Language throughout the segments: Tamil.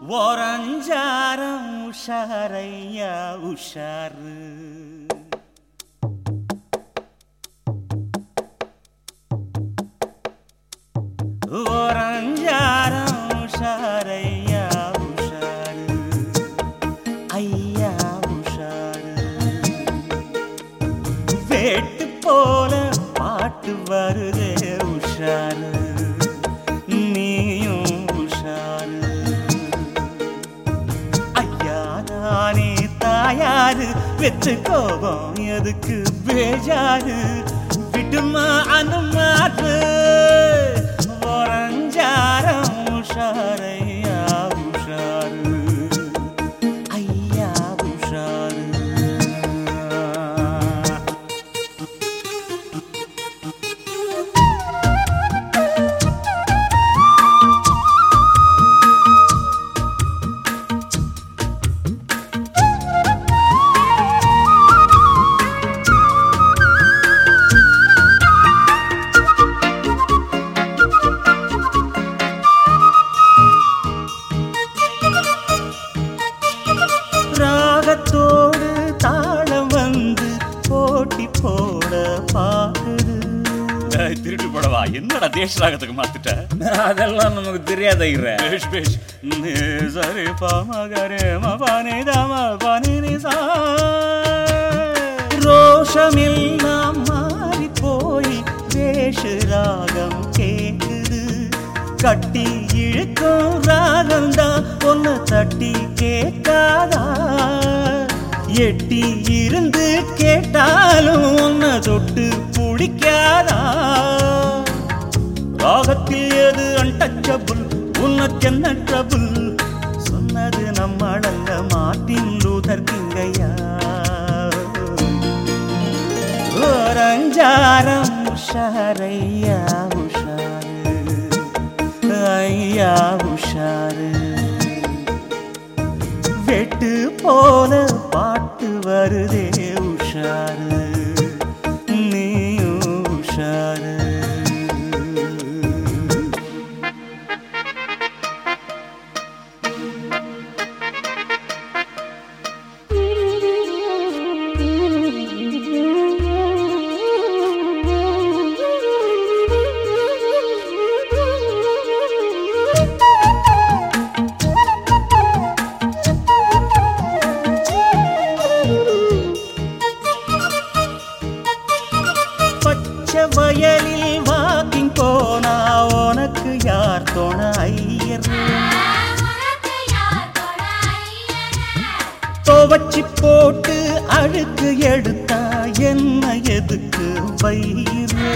ஓரஞ்சாரம் உஷாரையா உஷாரு. ஓரஞ்சாரம் உஷாரையா உஷாரு ஐயா உஷாரு. வேட்டு போல பாட்டு வருதே உஷாரு நீயும் உஷாரு. ஐயா நானே தாயாரு வெற்று கோபம் எதுக்கு பேஜாரு விடுமா அனுமாறு. ஓரஞ்சாரம் உஷாரையா உஷாரு ஐயா உஷாரு. ராகத்தோடு தாளம் வந்து போட்டி போட பாக்குது. திருட்டு போடவா என்னடா தேச ராகத்துக்கு மாத்திட்ட? அதெல்லாம் நமக்கு தெரியாத. சரி பாமகரே மபானே தாம பானே சா. ரோஷமெல்லாம் மாறி போய் வேஷு ராகம் கேக்குது. கட்டி இழுக்கும் ராகம்தான் ஒன்னு தட்டி கேட்காதா? எட்டி இருந்து கேட்டாலும் ஒன்ன தொட்டு பிடிக்காதா? ராகத்தில் எது அன்டச்சபிள் உன்னக்கென்ன ட்ரபிள்? சொன்னது நம்மளல்ல மார்ட்டின் லூதர் கிங்கையா. ஓரஞ்சாரம் உஷாரையா உஷாரு ஐயா உஷாரு. வெட்டு போல பாட்டு வருதே உஷாரு நீயும் உஷாரு. வயலில் வாக்கிங் போனா உனக்கு யார் தோண ஐயர்? துவச்சி போட்டு அழுக்கு எடுத்தா என்ன எதுக்கு வயிறு?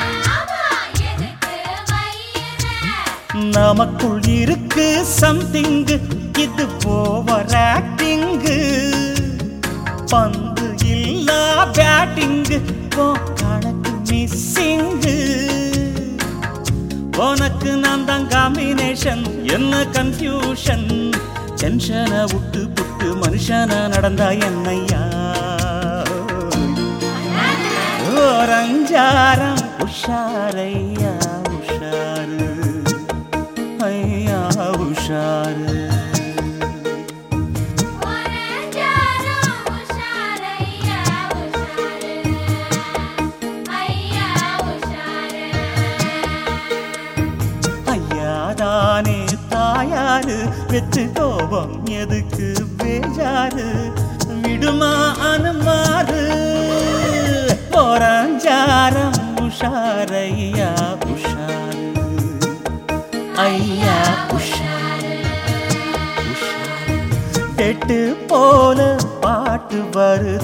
நமக்குள் இருக்கு சம்திங் இது ஓவர் ஆக்டிங். பந்து இல்லா பேட்டிங் கணக்கு மிஸ்ஸிங்கு. உனக்கு நான் தான் காம்பினேஷன் என்ன கன்ஃபியூஷன்? டென்ஷனை விட்டு புட்டு மனுஷனா நடந்தா என்னையா. ஓரஞ்சாரம் உஷாரையா உஷாரு ஐயா உஷாரு. தானே தாயாரு வெற்று கோபம் எதுக்கு பேஜாரு விடுமா அனுமாறு. ஓரஞ்சாரம் உஷாரையா உஷாரு ஐயா உஷாரு உஷாரு. வெட்டு போல பாட்டு வரு